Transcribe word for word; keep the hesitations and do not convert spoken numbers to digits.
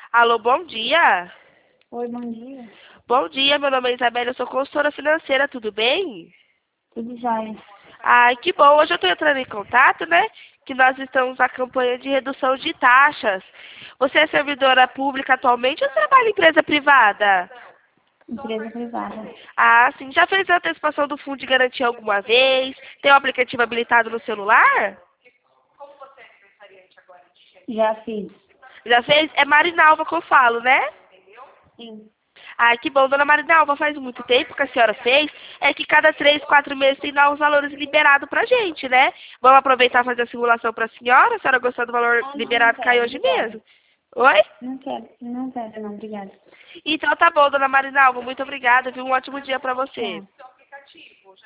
Alô, bom dia. Oi, bom dia. Bom dia, meu nome é Isabela, eu sou consultora financeira, tudo bem? Tudo jóia. Ai, que bom, hoje eu estou entrando em contato, né? Que nós estamos na campanha de redução de taxas. Você é servidora pública atualmente ou trabalha em empresa privada? Empresa privada. Ah, sim. Já fez a antecipação do fundo de garantia alguma vez? Tem o aplicativo habilitado no celular? Já fiz. Já fez? É Marinalva que eu falo, né? Sim. Ah, que bom, dona Marinalva, faz muito tempo que a senhora fez. É que cada três, quatro meses tem novos valores liberados pra gente, né? Vamos aproveitar e fazer a simulação pra senhora? A senhora gostou do valor Ah, não, não liberado, cai quero, hoje obrigada. mesmo. Oi? Não quero, não quero, não, obrigada. Então tá bom, dona Marinalva, muito obrigada, viu? Um ótimo dia pra você. Tchau.